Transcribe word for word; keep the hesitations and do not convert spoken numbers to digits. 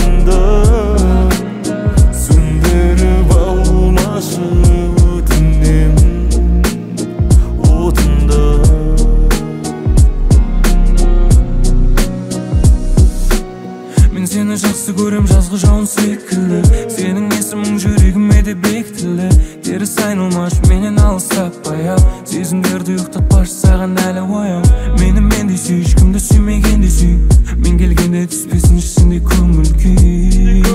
отында сөндіріп алмашы өтінем отында. Мен сені жақсы көрем жазғы жауын секілді, сенің есімің жүрегіме де бекітілді. Теріс айналмаш менен алыстап баяу, сезімдерді ұйықтатпашы саған әлі ояу. Мені мендей сүй, ешкімді сүймегенде сүй, мен келгенде түспесін ішінде көңіл күй.